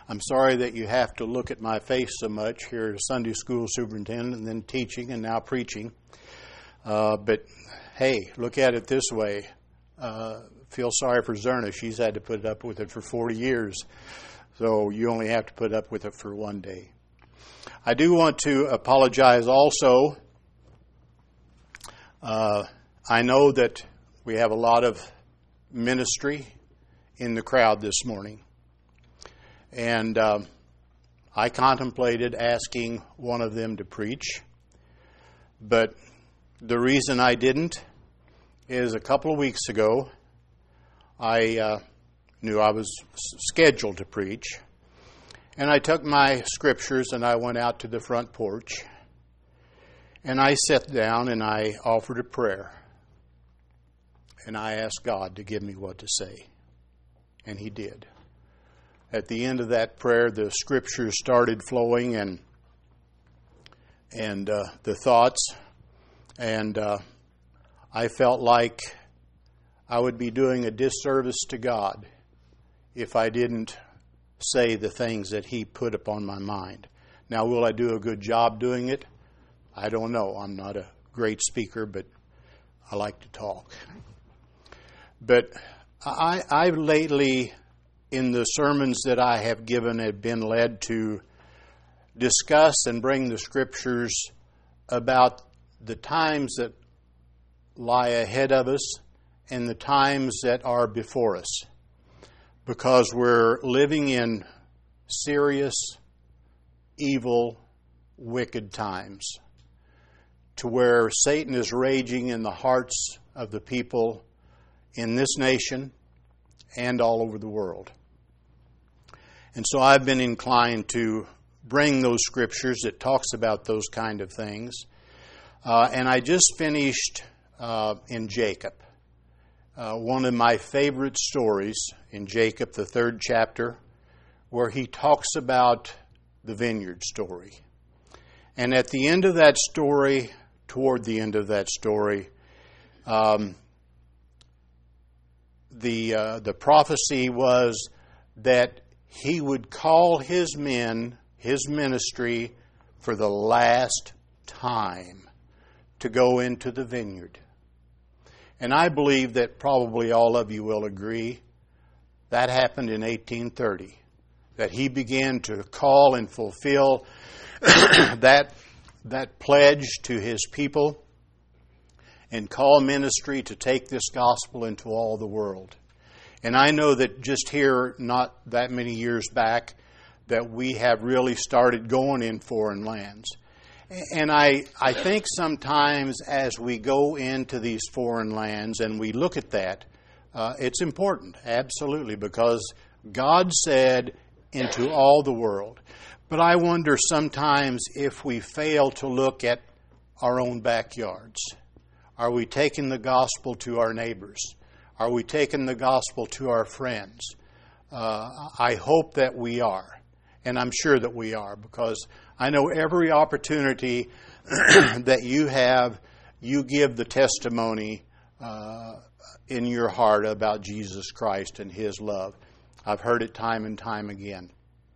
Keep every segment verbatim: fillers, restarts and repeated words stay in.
I'm sorry that you have to look at my face so much here as Sunday school superintendent and then teaching and now preaching. Uh, but, hey, look at it this way. Uh, feel sorry for Zerna. She's had to put up with it for forty years. So you only have to put up with it for one day. I do want to apologize also. Uh, I know that we have a lot of ministry in the crowd this morning. And uh, I contemplated asking one of them to preach. But the reason I didn't is a couple of weeks ago, I uh, knew I was scheduled to preach. And I took my scriptures and I went out to the front porch. And I sat down and I offered a prayer. And I asked God to give me what to say. And He did. At the end of that prayer, the scriptures started flowing and and uh, the thoughts. And uh, I felt like I would be doing a disservice to God if I didn't say the things that He put upon my mind. Now, will I do a good job doing it? I don't know. I'm not a great speaker, but I like to talk. But I, I've lately, in the sermons that I have given, have been led to discuss and bring the scriptures about the times that lie ahead of us and the times that are before us. Because we're living in serious, evil, wicked times, to where Satan is raging in the hearts of the people in this nation and all over the world. And so I've been inclined to bring those scriptures that talks about those kind of things. Uh, and I just finished uh, in Jacob. Uh, one of my favorite stories in Jacob, the third chapter, where he talks about the vineyard story. And at the end of that story, toward the end of that story, um, the uh, the prophecy was that he would call his men, his ministry, for the last time to go into the vineyard. And I believe that probably all of you will agree that happened in eighteen thirty, that he began to call and fulfill that that pledge to his people and call ministry to take this gospel into all the world. And I know that just here, not that many years back, that we have really started going in foreign lands. And I, I think sometimes as we go into these foreign lands and we look at that, uh, it's important, absolutely, because God said into all the world. But I wonder sometimes if we fail to look at our own backyards. Are we taking the gospel to our neighbors? Are we taking the gospel to our friends? Uh, I hope that we are. And I'm sure that we are, because I know every opportunity that you have, you give the testimony uh, in your heart about Jesus Christ and His love. I've heard it time and time again.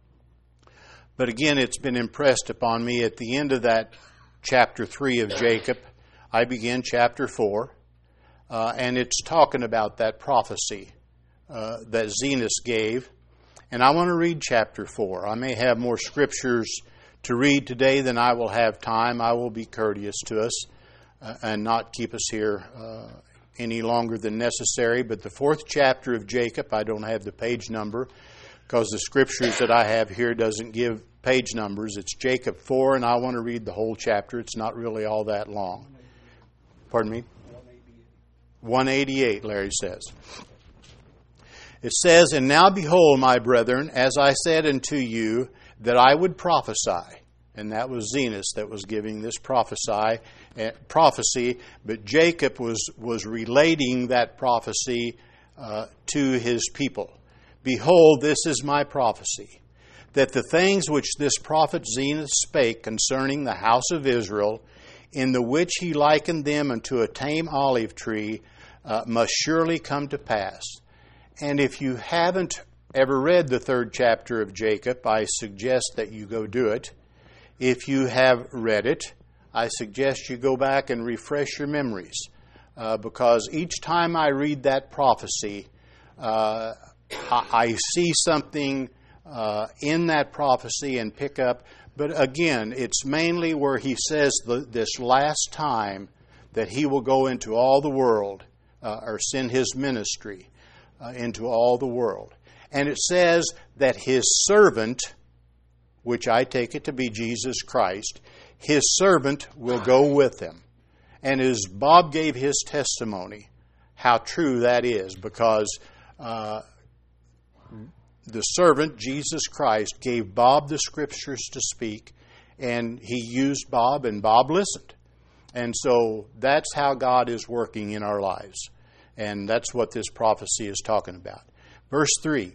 But again, it's been impressed upon me at the end of that chapter three of Jacob. I begin chapter four, uh, and it's talking about that prophecy uh, that Zenos gave. And I want to read chapter four. I may have more scriptures to read today than I will have time. I will be courteous to us uh, and not keep us here uh, any longer than necessary. But the fourth chapter of Jacob, I don't have the page number because the scriptures that I have here doesn't give page numbers. It's Jacob four, and I want to read the whole chapter. It's not really all that long. Pardon me? one eighty-eight, Larry says. It says, "And now behold, my brethren, as I said unto you, that I would prophesy." And that was Zenos that was giving this prophesy, uh, prophecy. But Jacob was, was relating that prophecy uh, to his people. "Behold, this is my prophecy, that the things which this prophet Zenos spake concerning the house of Israel, in the which he likened them unto a tame olive tree, uh, must surely come to pass. And if you haven't ever read the third chapter of Jacob, I suggest that you go do it. If you have read it, I suggest you go back and refresh your memories. Uh, because each time I read that prophecy, uh, I, I see something uh, in that prophecy and pick up. But again, it's mainly where he says the, this last time that he will go into all the world, uh, or send his ministry uh, into all the world. And it says that his servant, which I take it to be Jesus Christ, his servant will go with him. And as Bob gave his testimony, how true that is, because uh, the servant, Jesus Christ, gave Bob the Scriptures to speak, and he used Bob, and Bob listened. And so that's how God is working in our lives. And that's what this prophecy is talking about. Verse three.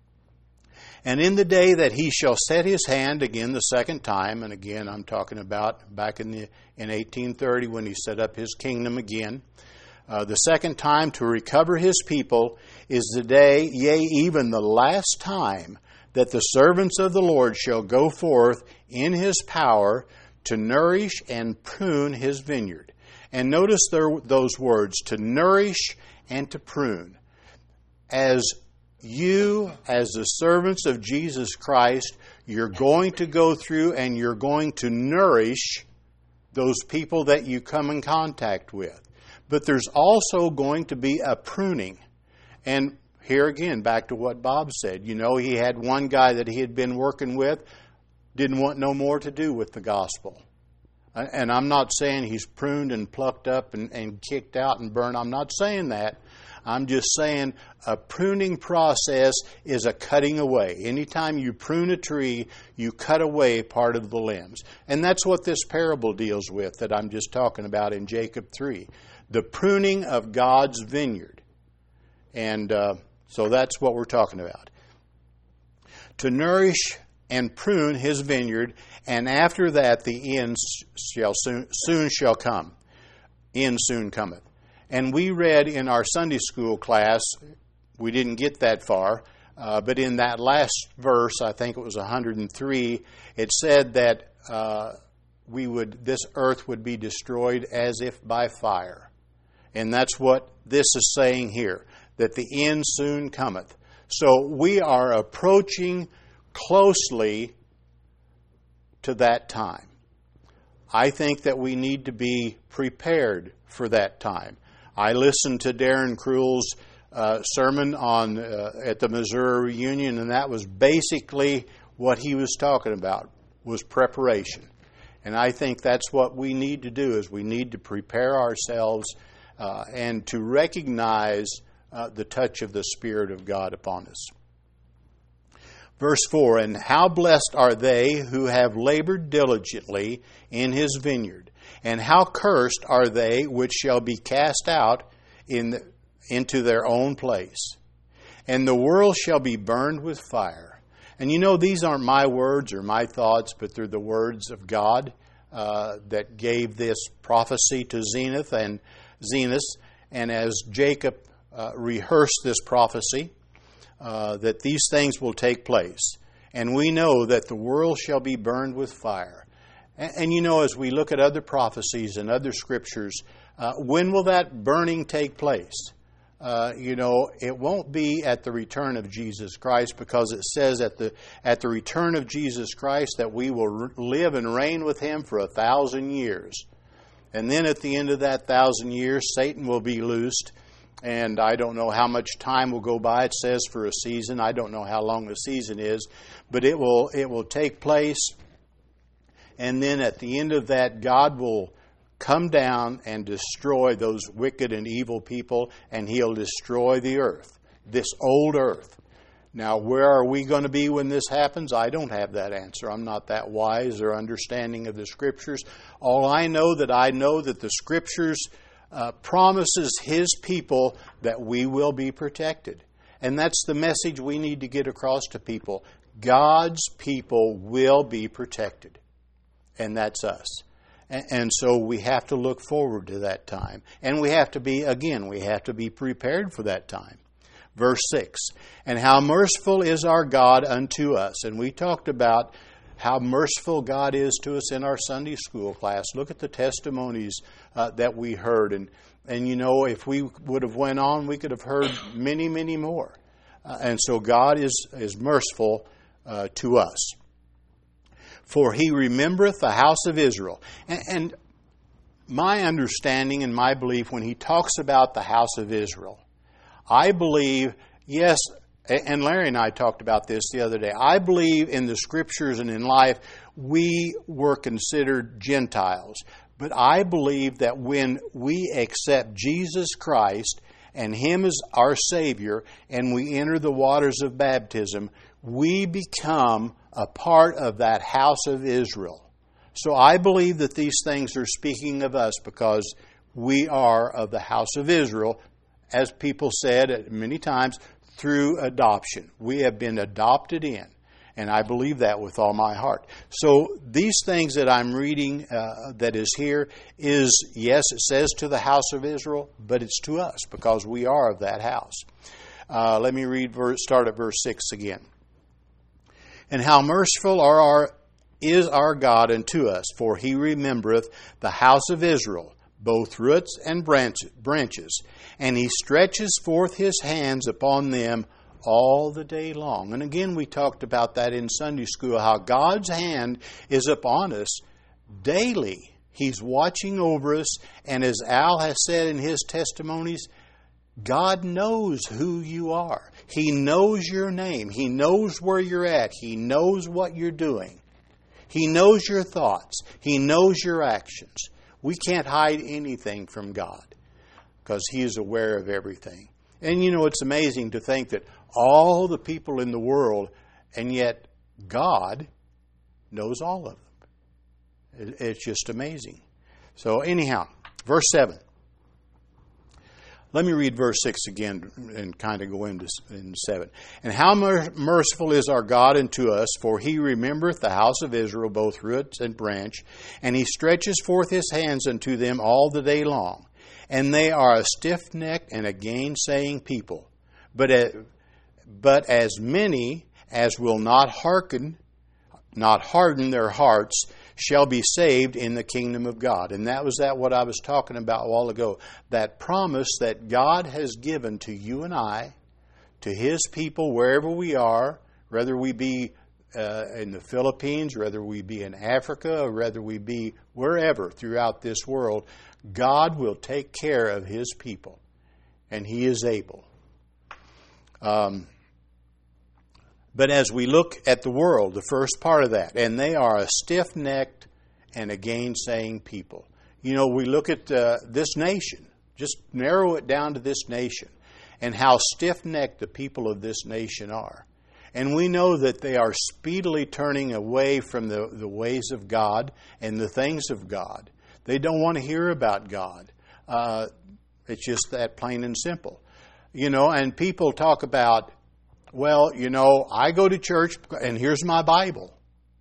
And in the day that he shall set his hand again the second time, and again I'm talking about back in the in eighteen thirty when he set up his kingdom again, uh, the second time to recover his people is the day, yea, even the last time, that the servants of the Lord shall go forth in his power to nourish and prune his vineyard. And notice there, those words, to nourish and to prune. As you, as the servants of Jesus Christ, you're going to go through and you're going to nourish those people that you come in contact with. But there's also going to be a pruning. And here again, back to what Bob said. You know, he had one guy that he had been working with, didn't want no more to do with the gospel. And I'm not saying he's pruned and plucked up and, and kicked out and burned. I'm not saying that. I'm just saying a pruning process is a cutting away. Anytime you prune a tree, you cut away part of the limbs. And that's what this parable deals with that I'm just talking about in Jacob three. The pruning of God's vineyard. And uh, so that's what we're talking about. To nourish and prune his vineyard, and after that the end shall soon, soon shall come. End soon cometh. And we read in our Sunday school class, we didn't get that far, uh, but in that last verse, I think it was one hundred three, it said that uh, we would this earth would be destroyed as if by fire. And that's what this is saying here, that the end soon cometh. So we are approaching closely to that time. I think that we need to be prepared for that time. I listened to Darren Cruel's uh, sermon on uh, at the Missouri reunion, and that was basically what he was talking about, was preparation. And I think that's what we need to do, is we need to prepare ourselves uh, and to recognize uh, the touch of the Spirit of God upon us. Verse four, and how blessed are they who have labored diligently in his vineyard, and how cursed are they which shall be cast out in the, into their own place. And the world shall be burned with fire. And you know, these aren't my words or my thoughts, but they're the words of God uh, that gave this prophecy to Zenith and Zenos. And as Jacob uh, rehearsed this prophecy, Uh, that these things will take place. And we know that the world shall be burned with fire. And, and you know, as we look at other prophecies and other scriptures, uh, when will that burning take place? Uh, you know, it won't be at the return of Jesus Christ, because it says at the at the return of Jesus Christ that we will re- live and reign with him for a thousand years. And then at the end of that thousand years, Satan will be loosed. And I don't know how much time will go by. It says for a season. I don't know how long the season is. But it will it will take place. And then at the end of that, God will come down and destroy those wicked and evil people. And he'll destroy the earth, this old earth. Now, where are we going to be when this happens? I don't have that answer. I'm not that wise or understanding of the Scriptures. All I know that I know that the Scriptures Uh, promises his people that we will be protected. And that's the message we need to get across to people. God's people will be protected. And that's us. And, and so we have to look forward to that time. And we have to be, again, we have to be prepared for that time. Verse six, and how merciful is our God unto us. And we talked about how merciful God is to us in our Sunday school class. Look at the testimonies uh, that we heard. And, and you know, if we would have went on, we could have heard many, many more. Uh, and so God is, is merciful uh, to us. For he remembereth the house of Israel. And, and my understanding and my belief when he talks about the house of Israel, I believe, yes, and Larry and I talked about this the other day, I believe in the Scriptures and in life we were considered Gentiles. But I believe that when we accept Jesus Christ and Him as our Savior and we enter the waters of baptism, we become a part of that house of Israel. So I believe that these things are speaking of us because we are of the house of Israel, as people said many times, through adoption. We have been adopted in. And I believe that with all my heart. So these things that I'm reading uh, that is here is, yes, it says to the house of Israel, but it's to us because we are of that house. Uh, let me read, verse, start at verse six again. And how merciful are our, is our God unto us, for he remembereth the house of Israel, both roots and branches, and he stretches forth his hands upon them all the day long. And again, we talked about that in Sunday school, how God's hand is upon us daily. He's watching over us, and as Al has said in his testimonies, God knows who you are. He knows your name. He knows where you're at. He knows what you're doing. He knows your thoughts. He knows your actions. We can't hide anything from God because He is aware of everything. And you know, it's amazing to think that all the people in the world, and yet God knows all of them. It's just amazing. So anyhow, verse seven. Let me read verse six again and kind of go into, into seven. And how merciful is our God unto us, for He remembereth the house of Israel, both root and branch, and He stretches forth His hands unto them all the day long. And they are a stiff-necked and a gainsaying people. But, uh, but as many as will not hearken, not harden their hearts, shall be saved in the kingdom of God. And that was that what I was talking about a while ago. That promise that God has given to you and I, to His people, wherever we are, whether we be uh, in the Philippines, whether we be in Africa, or whether we be wherever throughout this world, God will take care of His people. And He is able. Um, But as we look at the world, the first part of that, and they are a stiff-necked and a gainsaying people. You know, we look at uh, this nation, just narrow it down to this nation, and how stiff-necked the people of this nation are. And we know that they are speedily turning away from the, the ways of God and the things of God. They don't want to hear about God. Uh, it's just that plain and simple. You know, and people talk about, well, you know, I go to church and here's my Bible.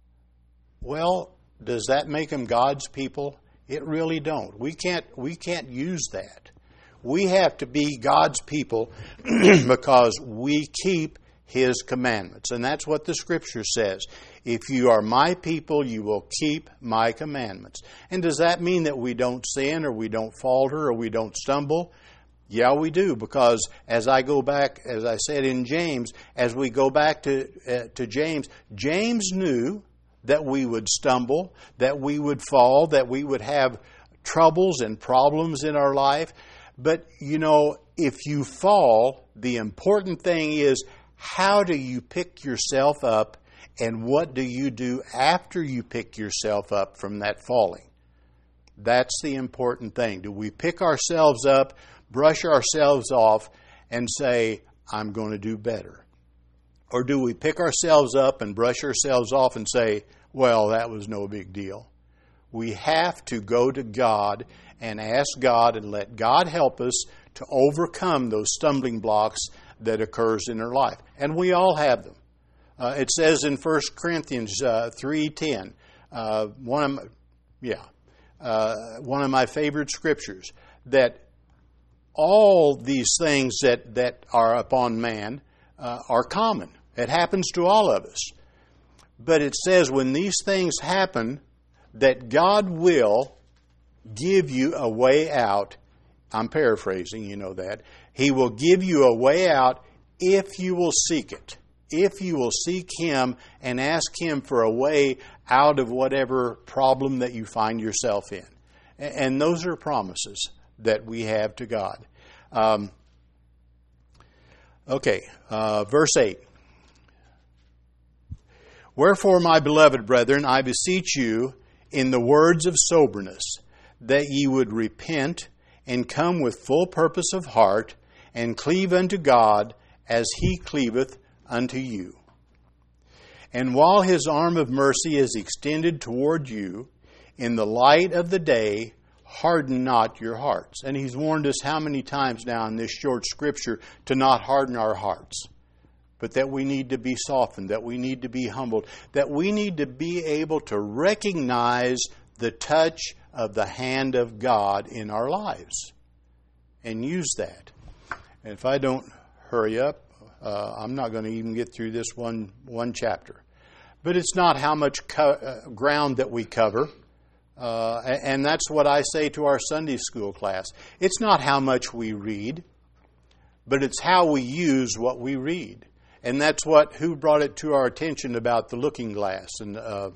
Well, does that make them God's people? It really don't. We can't we can't use that. We have to be God's people because we keep His commandments. And that's what the Scripture says. If you are my people, you will keep my commandments. And does that mean that we don't sin or we don't falter or we don't stumble? Yeah, we do, because as I go back, as I said in James, as we go back to uh, to James, James knew that we would stumble, that we would fall, that we would have troubles and problems in our life. But, you know, if you fall, the important thing is, how do you pick yourself up, and what do you do after you pick yourself up from that falling? That's the important thing. Do we pick ourselves up, brush ourselves off, and say, I'm going to do better? Or do we pick ourselves up and brush ourselves off and say, well, that was no big deal? We have to go to God and ask God and let God help us to overcome those stumbling blocks that occurs in our life. And we all have them. Uh, it says in First Corinthians uh, three ten, uh, one of my, yeah, uh, one of my favorite scriptures, that all these things that, that are upon man uh, are common. It happens to all of us. But it says when these things happen, that God will give you a way out. I'm paraphrasing, you know that. He will give you a way out if you will seek it. If you will seek Him and ask Him for a way out of whatever problem that you find yourself in. And those are promises that we have to God. Um, okay, uh, verse eight. Wherefore, my beloved brethren, I beseech you in the words of soberness, that ye would repent and come with full purpose of heart, and cleave unto God as He cleaveth unto you. And while His arm of mercy is extended toward you, in the light of the day, harden not your hearts. And He's warned us how many times now in this short scripture to not harden our hearts, but that we need to be softened, that we need to be humbled, that we need to be able to recognize the touch of the hand of God in our lives and use that. And if I don't hurry up, uh, I'm not going to even get through this one one chapter. But it's not how much co- uh, ground that we cover. Uh, and that's what I say to our Sunday school class. It's not how much we read, but it's how we use what we read. And that's what, who brought it to our attention about the looking glass? And uh,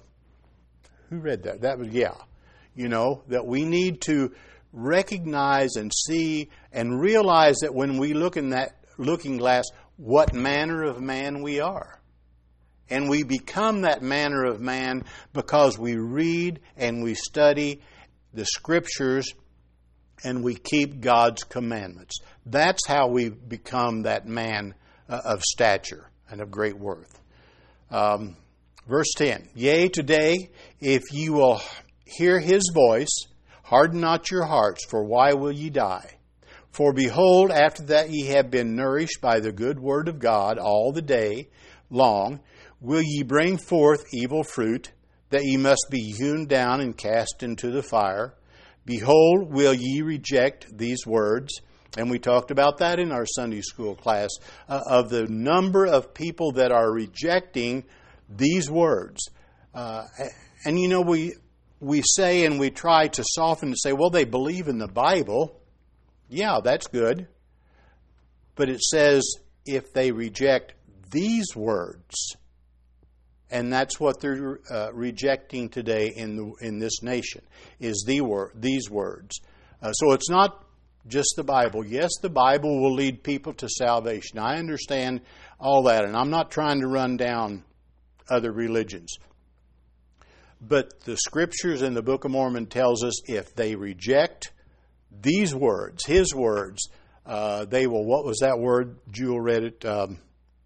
who read that? That was, yeah. You know, that we need to recognize and see and realize that when we look in that looking glass, what manner of man we are. And we become that manner of man because we read and we study the Scriptures and we keep God's commandments. That's how we become that man uh, of stature and of great worth. Um, verse ten, Yea, today, if ye will hear His voice, harden not your hearts, for why will ye die? For behold, after that ye have been nourished by the good word of God all the day long, will ye bring forth evil fruit, that ye must be hewn down and cast into the fire? Behold, will ye reject these words? And we talked about that in our Sunday school class, uh, of the number of people that are rejecting these words. Uh, and you know, we we say and we try to soften and say, well, they believe in the Bible. Yeah, that's good. But it says, if they reject these words, and that's what they're uh, rejecting today in the, in this nation, is the word, these words. Uh, so it's not just the Bible. Yes, the Bible will lead people to salvation. I understand all that, and I'm not trying to run down other religions. But the Scriptures in the Book of Mormon tells us if they reject these words, His words, uh, they will, what was that word? Jewel read it. Um,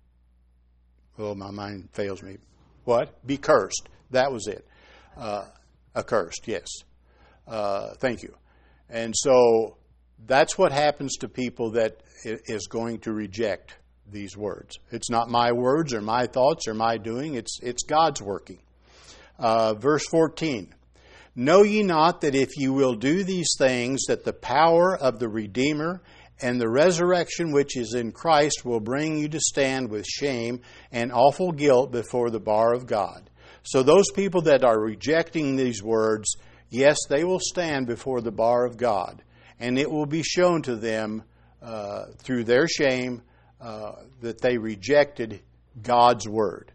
oh, my mind fails me. What? Be cursed. That was it. Uh, accursed, yes. Uh, thank you. And so that's what happens to people that is going to reject these words. It's not my words or my thoughts or my doing. It's it's God's working. Uh, verse fourteen. Know ye not that if ye will do these things, that the power of the Redeemer and the resurrection which is in Christ will bring you to stand with shame and awful guilt before the bar of God. So those people that are rejecting these words, yes, they will stand before the bar of God. And it will be shown to them uh, through their shame uh, that they rejected God's word.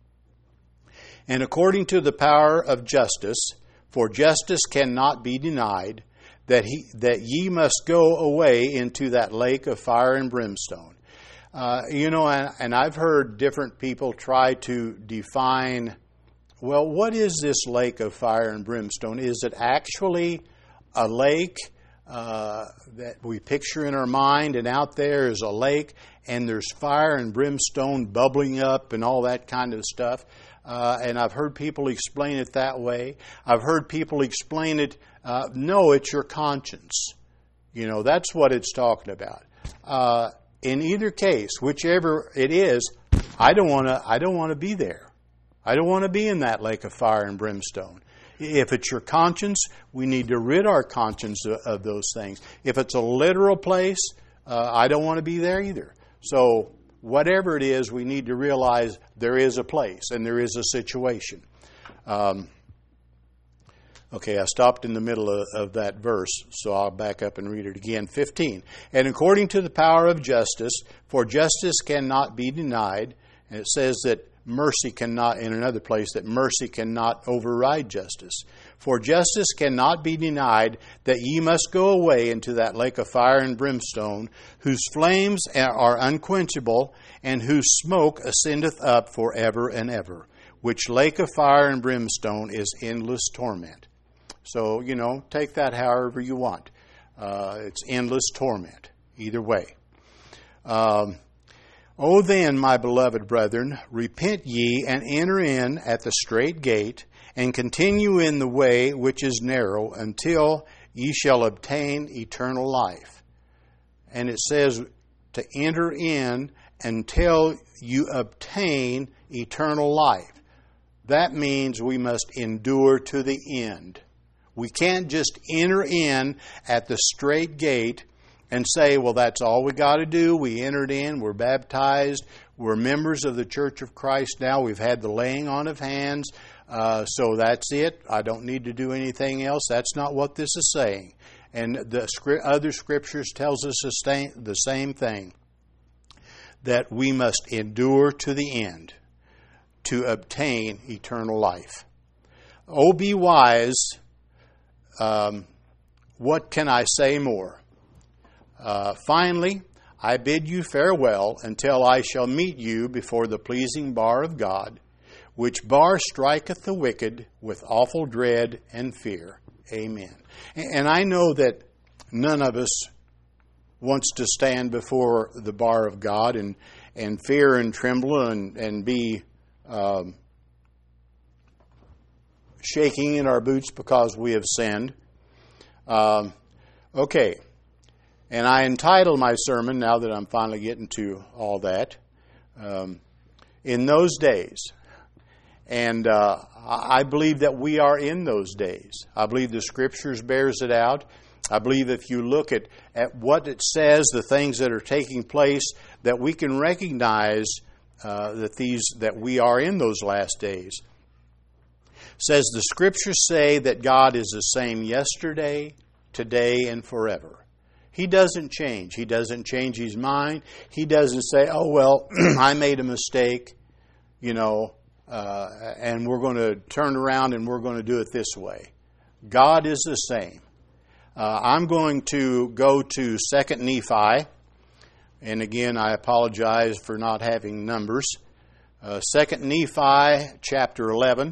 And according to the power of justice, for justice cannot be denied, that he that ye must go away into that lake of fire and brimstone. Uh, you know, and, and I've heard different people try to define, well, what is this lake of fire and brimstone? Is it actually a lake uh, that we picture in our mind, and out there is a lake, and there's fire and brimstone bubbling up and all that kind of stuff? Uh, and I've heard people explain it that way. I've heard people explain it, uh, no, it's your conscience. You know, that's what it's talking about. Uh, in either case, whichever it is, I don't want to. I don't want to be there. I don't want to be in that lake of fire and brimstone. If it's your conscience, we need to rid our conscience of, of those things. If it's a literal place, uh, I don't want to be there either. So whatever it is, we need to realize there is a place and there is a situation. Um, okay, I stopped in the middle of, of that verse, so I'll back up and read it again. fifteen. And according to the power of justice, for justice cannot be denied. And it says that mercy cannot, in another place, that mercy cannot override justice. For justice cannot be denied, that ye must go away into that lake of fire and brimstone, whose flames are unquenchable, and whose smoke ascendeth up for ever and ever, which lake of fire and brimstone is endless torment. So, you know, take that however you want. Uh, it's endless torment, either way. Um, O then, my beloved brethren, repent ye and enter in at the strait gate, and continue in the way which is narrow, until ye shall obtain eternal life. And it says to enter in until you obtain eternal life. That means we must endure to the end. We can't just enter in at the strait gate and say, well, that's all we got to do. We entered in, we're baptized, we're members of the Church of Christ now, we've had the laying on of hands, uh, so that's it. I don't need to do anything else. That's not what this is saying. And the other scriptures tells us the same thing, that we must endure to the end to obtain eternal life. Oh, be wise. Um, what can I say more? Uh, finally, I bid you farewell until I shall meet you before the pleasing bar of God, which bar striketh the wicked with awful dread and fear. Amen. And I know that none of us wants to stand before the bar of God and, and fear and tremble and, and be um, shaking in our boots because we have sinned. Um, okay. And I entitled my sermon, now that I'm finally getting to all that, um, In Those Days. And uh, I believe that we are in those days. I believe the Scriptures bears it out. I believe if you look at, at what it says, the things that are taking place, that we can recognize uh, that these that we are in those last days. It says the Scriptures say that God is the same yesterday, today, and forever. He doesn't change. He doesn't change His mind. He doesn't say, oh, well, I made a mistake, you know, uh, and we're going to turn around and we're going to do it this way. God is the same. Uh, I'm going to go to Second Nephi. And again, I apologize for not having numbers. Uh, Second Nephi chapter eleven.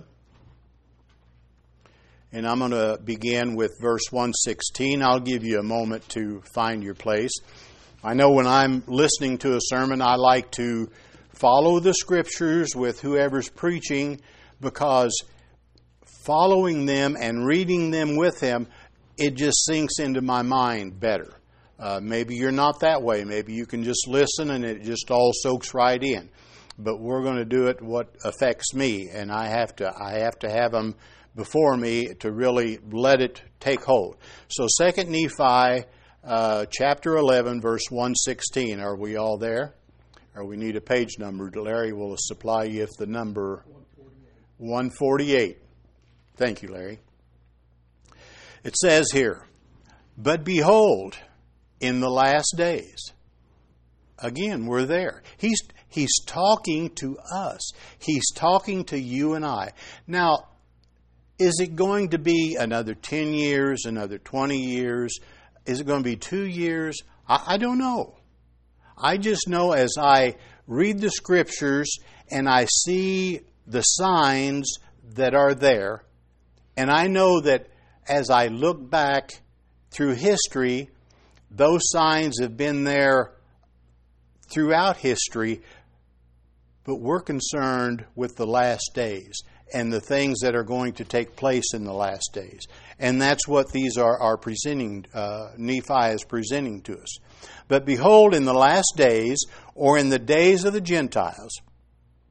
And I'm going to begin with verse one sixteen. I'll give you a moment to find your place. I know when I'm listening to a sermon, I like to follow the Scriptures with whoever's preaching, because following them and reading them with him, it just sinks into my mind better. Uh, maybe you're not that way. Maybe you can just listen and it just all soaks right in. But we're going to do it what affects me, and I have to I have to have them before me to really let it take hold. So Second Nephi uh, chapter eleven, verse one sixteen. Are we all there? Or we need a page number. Larry will supply you with the number one forty-eight. Thank you, Larry. It says here, but behold, in the last days. Again, we're there. He's He's talking to us. He's talking to you and I. Now, is it going to be another ten years, another twenty years? Is it going to be two years? I, I don't know. I just know as I read the Scriptures and I see the signs that are there, and I know that as I look back through history, those signs have been there throughout history, but we're concerned with the last days and the things that are going to take place in the last days. And that's what these are, are presenting, uh, Nephi is presenting to us. But behold, in the last days, or in the days of the Gentiles,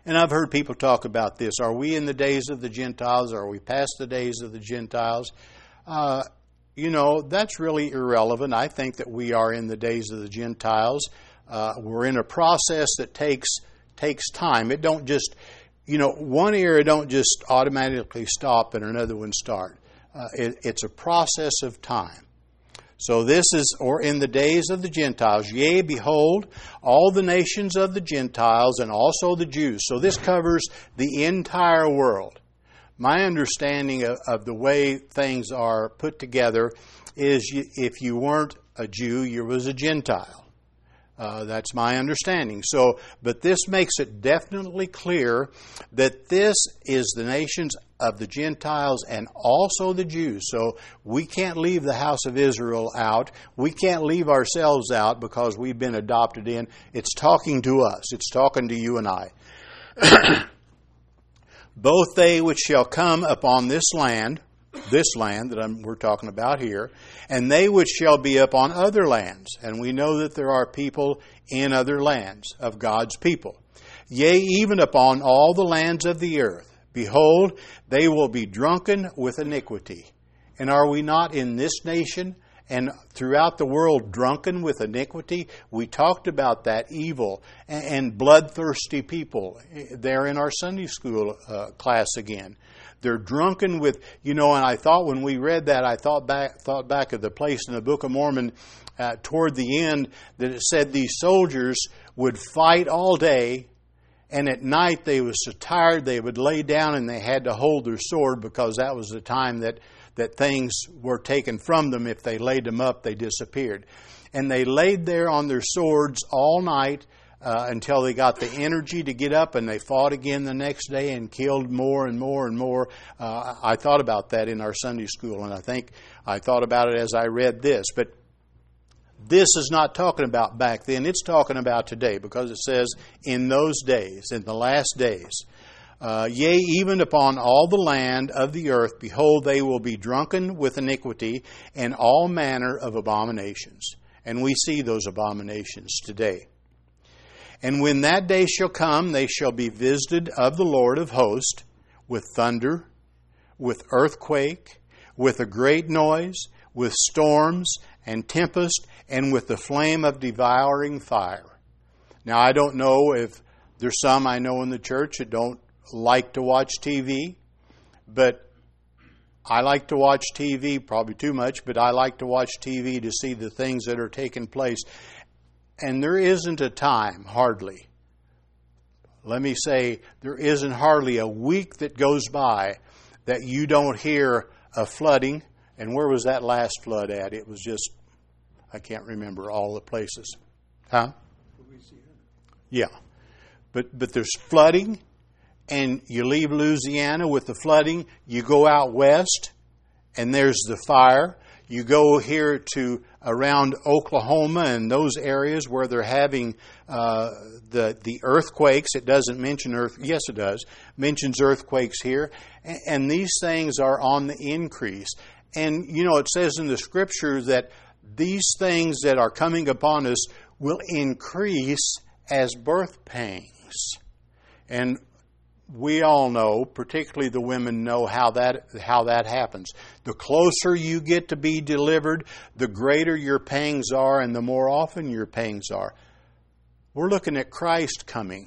And I've heard people talk about this. Are we in the days of the Gentiles? Are we past the days of the Gentiles? Uh, you know, that's really irrelevant. I think that we are in the days of the Gentiles. Uh, we're in a process that takes takes time. It don't just, you know, one era don't just automatically stop and another one start. Uh, it, it's a process of time. So this is, or in the days of the Gentiles, yea, behold, all the nations of the Gentiles and also the Jews. So this covers the entire world. My understanding of, of the way things are put together is you, if you weren't a Jew, you was a Gentile. Uh, that's my understanding. So, but this makes it definitely clear that this is the nations of the Gentiles and also the Jews. So we can't leave the house of Israel out. We can't leave ourselves out because we've been adopted in. It's talking to us. It's talking to you and I. Both they which shall come upon this land, this land that I'm, we're talking about here, and they which shall be upon other lands. And we know that there are people in other lands of God's people. Yea, even upon all the lands of the earth. Behold, they will be drunken with iniquity. And are we not in this nation and throughout the world drunken with iniquity? We talked about that evil and bloodthirsty people there in our Sunday school uh, class again. They're drunken with, you know, and I thought when we read that, I thought back thought back of the place in the Book of Mormon uh, toward the end that it said these soldiers would fight all day, and at night they were so tired they would lay down and they had to hold their sword because that was the time that, that things were taken from them. If they laid them up, they disappeared. And they laid there on their swords all night Uh, until they got the energy to get up, and they fought again the next day and killed more and more and more. Uh, I thought about that in our Sunday school, and I think I thought about it as I read this. But this is not talking about back then. It's talking about today, because it says, in those days, in the last days, uh, yea, even upon all the land of the earth, behold, they will be drunken with iniquity and all manner of abominations. And we see those abominations today. And when that day shall come, they shall be visited of the Lord of hosts with thunder, with earthquake, with a great noise, with storms and tempest, and with the flame of devouring fire. Now, I don't know if there's some I know in the church that don't like to watch T V, but I like to watch T V, probably too much, but I like to watch T V to see the things that are taking place. And there isn't a time, hardly. Let me say, there isn't hardly a week that goes by that you don't hear a flooding. And where was that last flood at? It was just, I can't remember all the places. Huh? Louisiana. Yeah. But, but there's flooding, and you leave Louisiana with the flooding. You go out west, and there's the fire. You go here to around Oklahoma and those areas where they're having uh, the the earthquakes. It doesn't mention earth. Yes, it does. Mentions earthquakes here. And, and these things are on the increase. And, you know, it says in the Scripture that these things that are coming upon us will increase as birth pangs. And we all know, particularly the women know how that how that happens. The closer you get to be delivered, the greater your pangs are and the more often your pangs are. We're looking at Christ coming.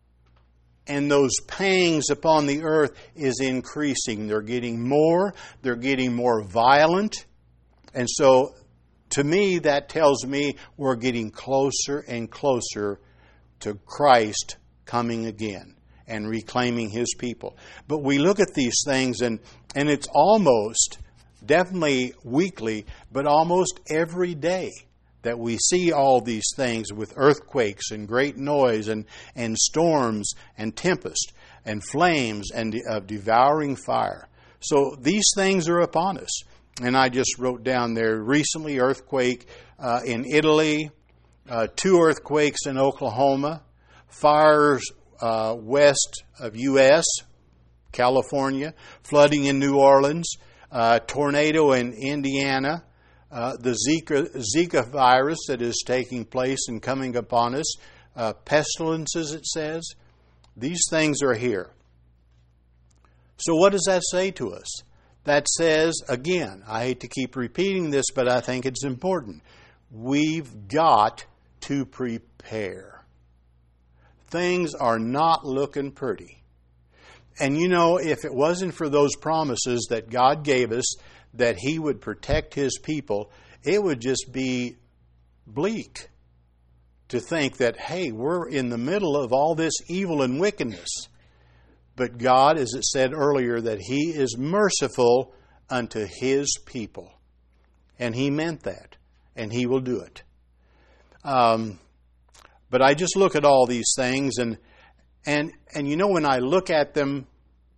And those pangs upon the earth is increasing. They're getting more. They're getting more violent. And so, to me, that tells me we're getting closer and closer to Christ coming again and reclaiming His people. But we look at these things, and, and it's almost, definitely weekly, but almost every day that we see all these things with earthquakes and great noise and, and storms and tempest and flames and of devouring fire. So these things are upon us. And I just wrote down there recently earthquake uh, in Italy, uh, two earthquakes in Oklahoma, fires uh, west of U S, California, flooding in New Orleans, uh, tornado in Indiana, uh, the Zika, Zika virus that is taking place and coming upon us, uh, pestilences, it says. These things are here. So what does that say to us? That says, again, I hate to keep repeating this, but I think it's important. We've got to prepare. Things are not looking pretty. And you know, if it wasn't for those promises that God gave us, that He would protect His people, it would just be bleak to think that, hey, we're in the middle of all this evil and wickedness. But God, as it said earlier, that He is merciful unto His people. And He meant that. And He will do it. Um, but I just look at all these things, and and and you know, when I look at them,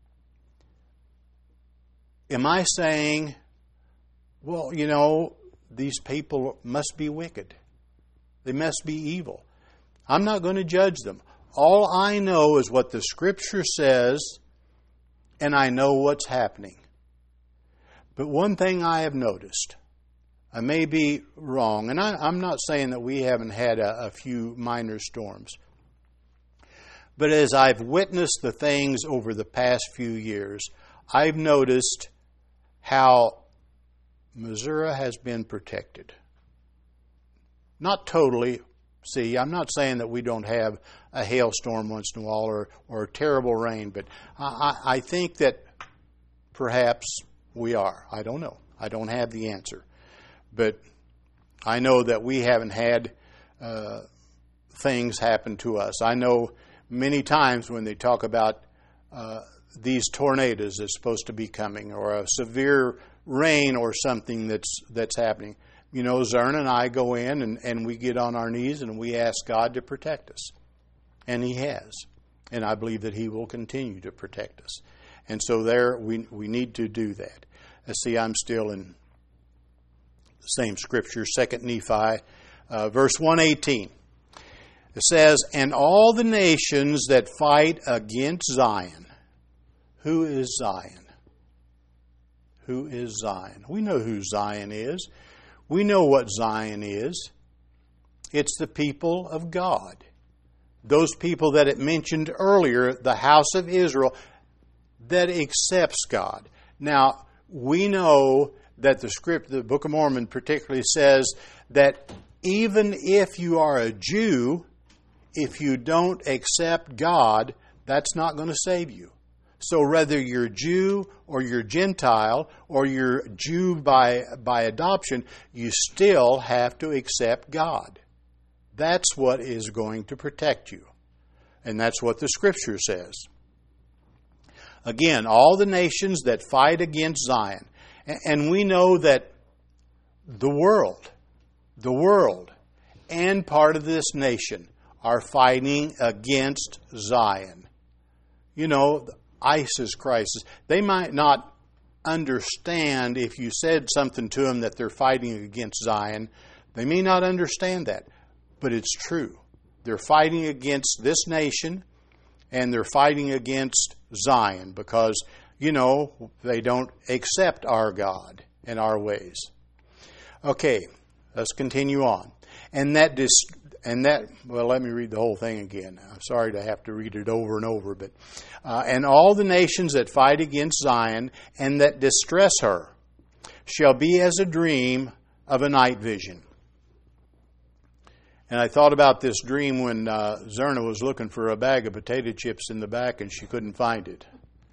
am I saying, well, you know, these people must be wicked. They must be evil. I'm not going to judge them. All I know is what the Scripture says, and I know what's happening. But one thing I have noticed, I may be wrong, and I, I'm not saying that we haven't had a, a few minor storms, but as I've witnessed the things over the past few years, I've noticed how Missouri has been protected. Not totally. See, I'm not saying that we don't have a hailstorm once in a while or, or terrible rain, but I, I think that perhaps we are. I don't know. I don't have the answer. But I know that we haven't had uh, things happen to us. I know many times when they talk about uh, these tornadoes that's supposed to be coming, or a severe rain or something that's that's happening. You know, Zern and I go in and, and we get on our knees and we ask God to protect us. And He has. And I believe that He will continue to protect us. And so there, we we need to do that. Uh, see, I'm still in the same scripture, Second Nephi, uh, verse one eighteen. It says, "And all the nations that fight against Zion." Who is Zion? Who is Zion? We know who Zion is. We know what Zion is. It's the people of God. Those people that it mentioned earlier, the house of Israel, that accepts God. Now, we know that the script, the Book of Mormon particularly says that even if you are a Jew, if you don't accept God, that's not going to save you. So whether you're Jew or you're Gentile or you're Jew by, by adoption, you still have to accept God. That's what is going to protect you. And that's what the Scripture says. Again, all the nations that fight against Zion. And we know that the world, the world, and part of this nation are fighting against Zion. You know, the ISIS crisis. They might not understand if you said something to them that they're fighting against Zion. They may not understand that, but it's true. They're fighting against this nation, and they're fighting against Zion because, you know, they don't accept our God and our ways. Okay, let's continue on. And that dis- and that well, let me read the whole thing again. I'm sorry to have to read it over and over, but uh, and all the nations that fight against Zion and that distress her shall be as a dream of a night vision. And I thought about this dream when uh, Zerna was looking for a bag of potato chips in the back and she couldn't find it.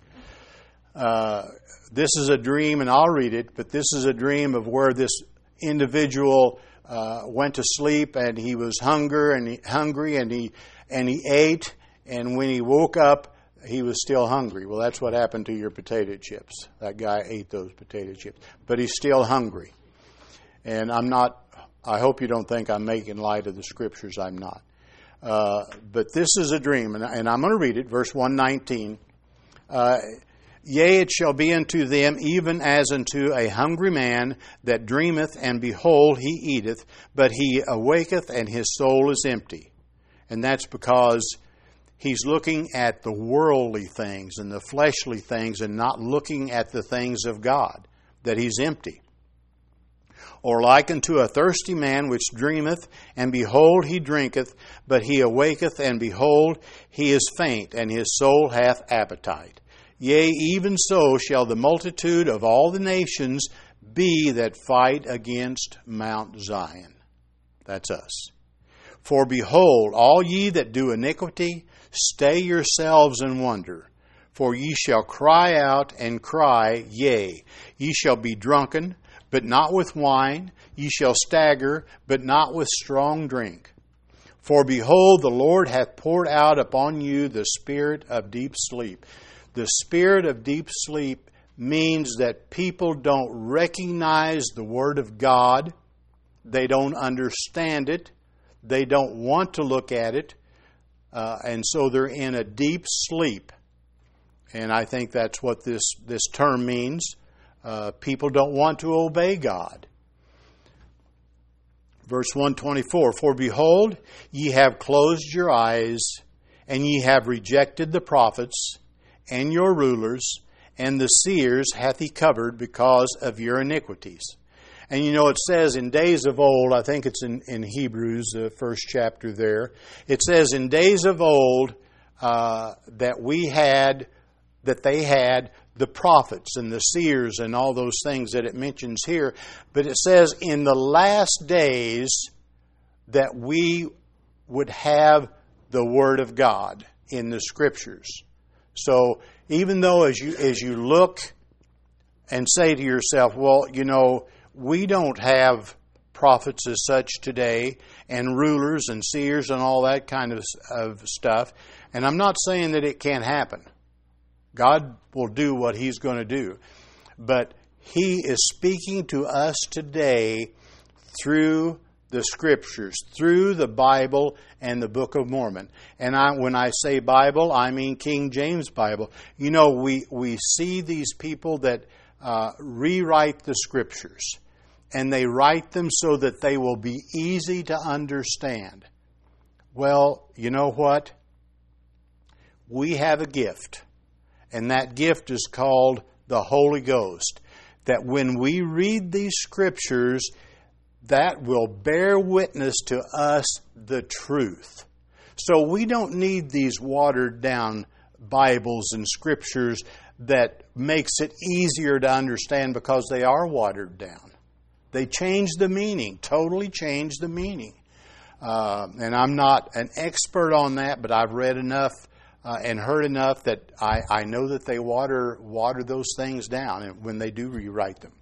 Uh, this is a dream, and I'll read it, but this is a dream of where this individual uh, went to sleep and he was hunger and he, hungry and he and he ate, and when he woke up, he was still hungry. Well, that's what happened to your potato chips. That guy ate those potato chips, but he's still hungry. And I'm not. I hope you don't think I'm making light of the Scriptures. I'm not. Uh, but this is a dream, and, and I'm going to read it, verse one nineteen. Uh, Yea, it shall be unto them even as unto a hungry man that dreameth, and behold, he eateth, but he awaketh, and his soul is empty. And that's because he's looking at the worldly things and the fleshly things and not looking at the things of God, that he's empty. Or like unto a thirsty man which dreameth, and behold, he drinketh, but he awaketh, and behold, he is faint, and his soul hath appetite. Yea, even so shall the multitude of all the nations be that fight against Mount Zion. That's us. For behold, all ye that do iniquity, stay yourselves and wonder. For ye shall cry out and cry, yea, ye shall be drunken, but not with wine. Ye shall stagger, but not with strong drink. For behold, the Lord hath poured out upon you the spirit of deep sleep. The spirit of deep sleep means that people don't recognize the Word of God. They don't understand it. They don't want to look at it. Uh, and so they're in a deep sleep. And I think that's what this, this term means. Uh, people don't want to obey God. Verse one twenty-four, For behold, ye have closed your eyes, and ye have rejected the prophets, and your rulers, and the seers hath he covered because of your iniquities. And you know, it says in days of old, I think it's in, in Hebrews, the first chapter there, it says in days of old uh, that we had, that they had the prophets and the seers and all those things that it mentions here. But it says in the last days that we would have the Word of God in the Scriptures. So even though as you as you look and say to yourself, well, you know, we don't have prophets as such today, and rulers and seers and all that kind of, of stuff. And I'm not saying that it can't happen. God will do what He's going to do. But He is speaking to us today through the Scriptures, through the Bible and the Book of Mormon. And I, when I say Bible, I mean King James Bible. You know, we, we see these people that uh, rewrite the Scriptures. And they write them so that they will be easy to understand. Well, you know what? We have a gift. And that gift is called the Holy Ghost. That when we read these Scriptures, that will bear witness to us the truth. So we don't need these watered down Bibles and Scriptures that makes it easier to understand because they are watered down. They change the meaning, totally change the meaning. Uh, and I'm not an expert on that, but I've read enough uh, and heard enough that I, I know that they water water those things down when they do rewrite them.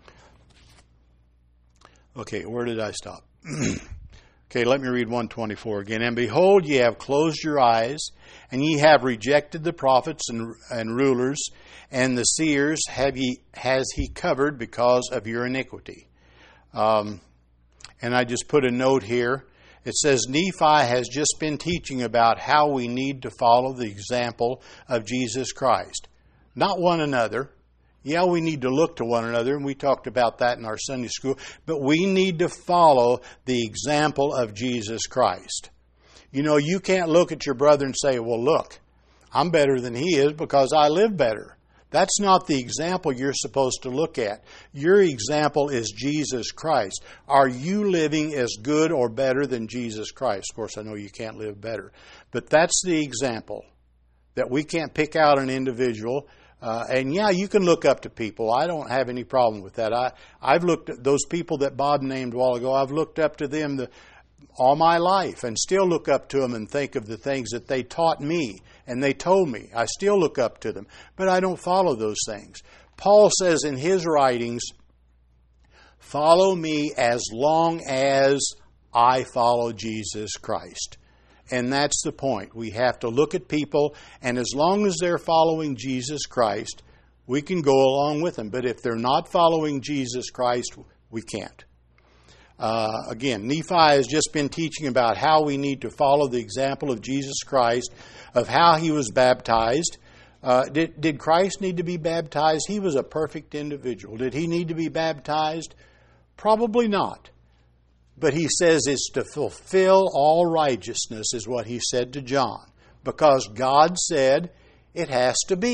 Okay, where did I stop? Okay, let me read one twenty-four again. And behold, ye have closed your eyes, and ye have rejected the prophets and, and rulers, and the seers have ye, has he covered because of your iniquity. Um, and I just put a note here. It says Nephi has just been teaching about how we need to follow the example of Jesus Christ. Not one another. Yeah, we need to look to one another, and we talked about that in our Sunday school, but we need to follow the example of Jesus Christ. You know, you can't look at your brother and say, well, look, I'm better than he is because I live better. That's not the example you're supposed to look at. Your example is Jesus Christ. Are you living as good or better than Jesus Christ? Of course, I know you can't live better. But that's the example, that we can't pick out an individual. Uh, and yeah, you can look up to people. I don't have any problem with that. I, I've looked at those people that Bob named a while ago. I've looked up to them the, all my life and still look up to them and think of the things that they taught me and they told me. I still look up to them, but I don't follow those things. Paul says in his writings, follow me as long as I follow Jesus Christ. And that's the point. We have to look at people, and as long as they're following Jesus Christ, we can go along with them. But if they're not following Jesus Christ, we can't. Uh, again, Nephi has just been teaching about how we need to follow the example of Jesus Christ, of how he was baptized. Uh, did, did Christ need to be baptized? He was a perfect individual. Did he need to be baptized? Probably not. But he says it's to fulfill all righteousness, is what he said to John. Because God said it has to be.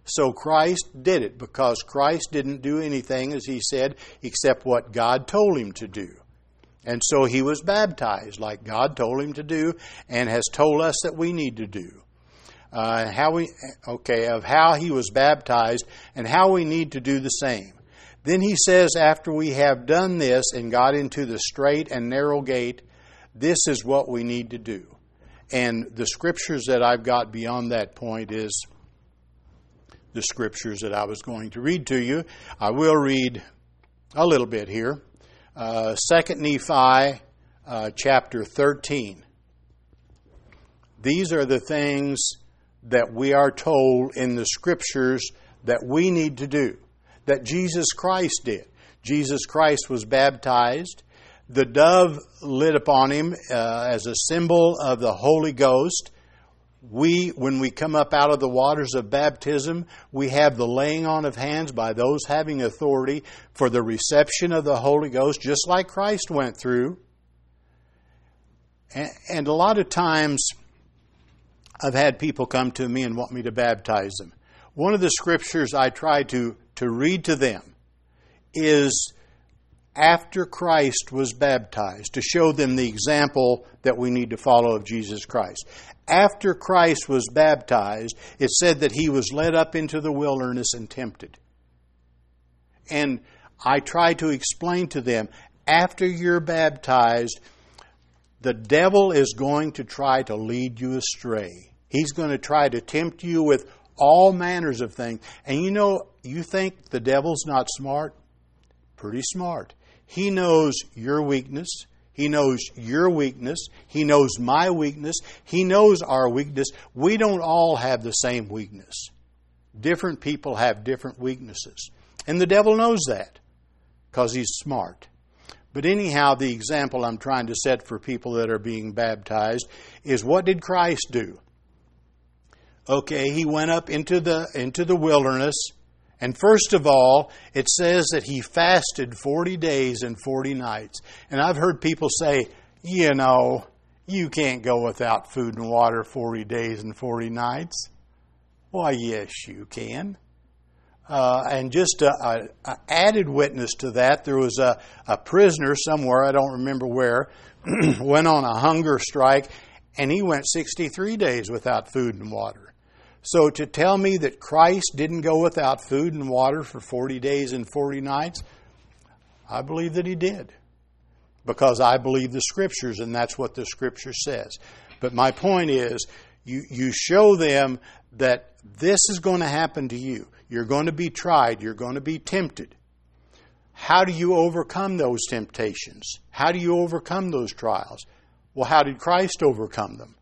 So Christ did it because Christ didn't do anything, as he said, except what God told him to do. And so he was baptized like God told him to do and has told us that we need to do. Uh, how we okay, of how he was baptized and how we need to do the same. Then he says, after we have done this and got into the straight and narrow gate, this is what we need to do. And the scriptures that I've got beyond that point is the scriptures that I was going to read to you. I will read a little bit here. Uh, Second Nephi, uh, chapter thirteen. These are the things that we are told in the scriptures that we need to do, that Jesus Christ did. Jesus Christ was baptized. The dove lit upon him uh, as a symbol of the Holy Ghost. We, when we come up out of the waters of baptism, we have the laying on of hands by those having authority for the reception of the Holy Ghost, just like Christ went through. And, and a lot of times, I've had people come to me and want me to baptize them. One of the scriptures I try to, to read to them is after Christ was baptized, to show them the example that we need to follow of Jesus Christ. After Christ was baptized, it said that he was led up into the wilderness and tempted. And I try to explain to them, after you're baptized, the devil is going to try to lead you astray. He's going to try to tempt you with all manners of things. And you know, you think the devil's not smart? Pretty smart. He knows your weakness. He knows your weakness. He knows my weakness. He knows our weakness. We don't all have the same weakness. Different people have different weaknesses. And the devil knows that because he's smart. But anyhow, the example I'm trying to set for people that are being baptized is, what did Christ do? Okay, he went up into the into the wilderness, and first of all, it says that he fasted forty days and forty nights. And I've heard people say, you know, you can't go without food and water forty days and forty nights. Why, yes, you can. Uh, and just an added witness to that, there was a, a prisoner somewhere, I don't remember where, went on a hunger strike, and he went sixty-three days without food and water. So to tell me that Christ didn't go without food and water for forty days and forty nights, I believe that he did. Because I believe the Scriptures, and that's what the Scripture says. But my point is, you, you show them that this is going to happen to you. You're going to be tried. You're going to be tempted. How do you overcome those temptations? How do you overcome those trials? Well, how did Christ overcome them?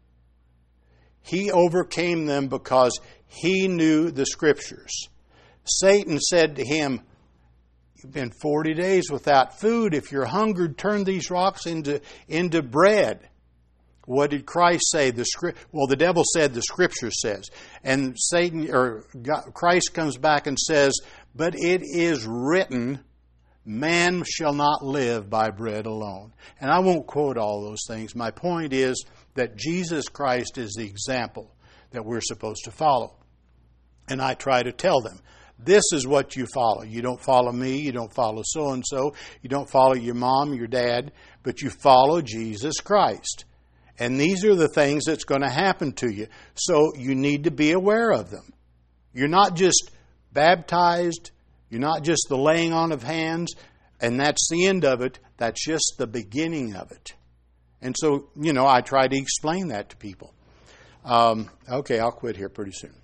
He overcame them because he knew the Scriptures. Satan said to him, you've been forty days without food. If you're hungered, turn these rocks into, into bread. What did Christ say? The script. Well, the devil said the Scripture says. And Satan or God, Christ comes back and says, but it is written, man shall not live by bread alone. And I won't quote all those things. My point is that Jesus Christ is the example that we're supposed to follow. And I try to tell them, this is what you follow. You don't follow me. You don't follow so-and-so. You don't follow your mom, your dad. But you follow Jesus Christ. And these are the things that's going to happen to you. So you need to be aware of them. You're not just baptized. You're not just the laying on of hands. And that's the end of it. That's just the beginning of it. And so, you know, I try to explain that to people. Um, okay, I'll quit here pretty soon.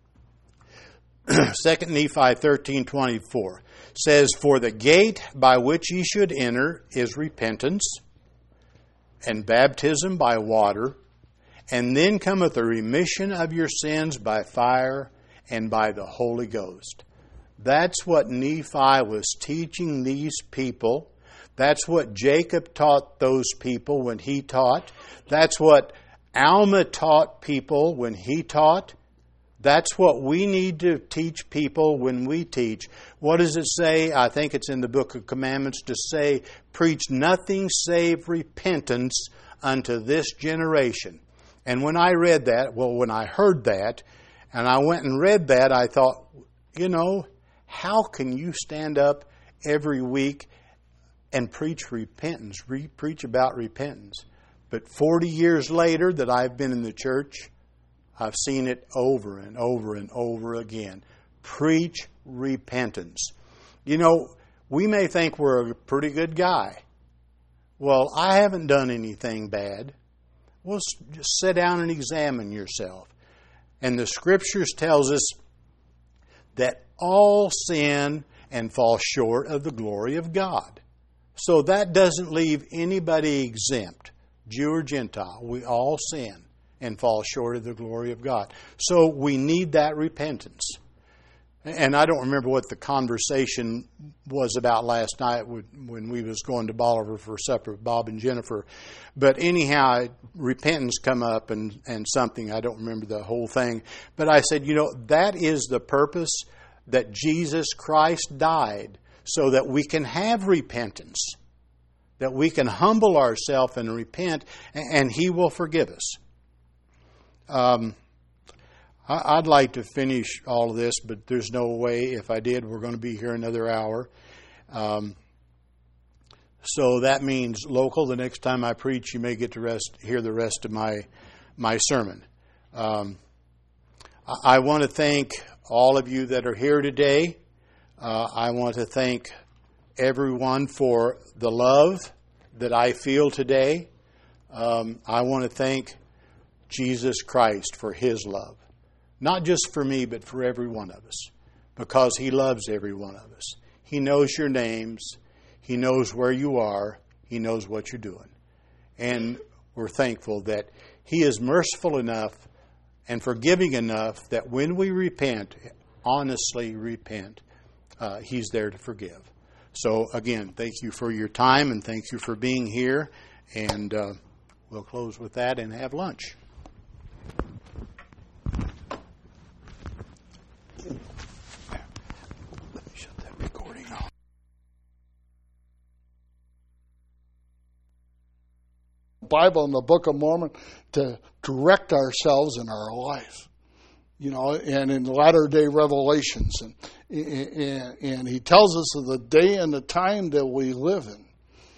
Second Nephi thirteen twenty-four says, for the gate by which ye should enter is repentance, and baptism by water, and then cometh the remission of your sins by fire and by the Holy Ghost. That's what Nephi was teaching these people. That's what Jacob taught those people when he taught. That's what Alma taught people when he taught. That's what we need to teach people when we teach. What does it say? I think it's in the Book of Commandments to say, preach nothing save repentance unto this generation. And when I read that, well, when I heard that, And I went and read that. I thought, you know, how can you stand up every week and preach repentance, re- preach about repentance? But forty years later that I've been in the church, I've seen it over and over and over again. Preach repentance. You know, we may think we're a pretty good guy. Well, I haven't done anything bad. Well, just sit down and examine yourself. And the Scriptures tells us that all sin and fall short of the glory of God. So that doesn't leave anybody exempt, Jew or Gentile. We all sin and fall short of the glory of God. So we need that repentance. And I don't remember what the conversation was about last night when we was going to Bolivar for supper with Bob and Jennifer. But anyhow, repentance come up and, and something. I don't remember the whole thing. But I said, you know, that is the purpose that Jesus Christ died, so that we can have repentance, that we can humble ourselves and repent, and He will forgive us. Um, I'd like to finish all of this, but there's no way. If I did, we're going to be here another hour. Um, so that means local. The next time I preach, you may get to rest, hear the rest of my my sermon. Um, I, I want to thank all of you that are here today. Uh, I want to thank everyone for the love that I feel today. Um, I want to thank Jesus Christ for His love. Not just for me, but for every one of us. Because He loves every one of us. He knows your names. He knows where you are. He knows what you're doing. And we're thankful that He is merciful enough and forgiving enough that when we repent, honestly repent, uh, He's there to forgive. So again, thank you for your time and thank you for being here. And uh, we'll close with that and have lunch. Bible and the Book of Mormon to direct ourselves in our life, you know, and in latter day revelations, and, and and He tells us of the day and the time that we live in,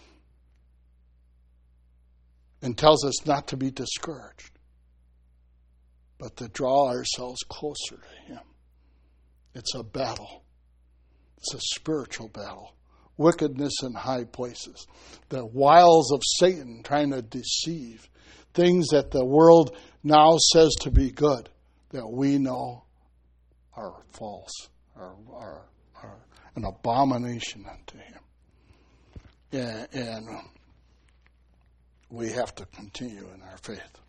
and tells us not to be discouraged, but to draw ourselves closer to Him. It's a battle. It's a spiritual battle. Wickedness in high places, the wiles of Satan trying to deceive, things that the world now says to be good, that we know are false, are, are, are an abomination unto Him. And, and we have to continue in our faith.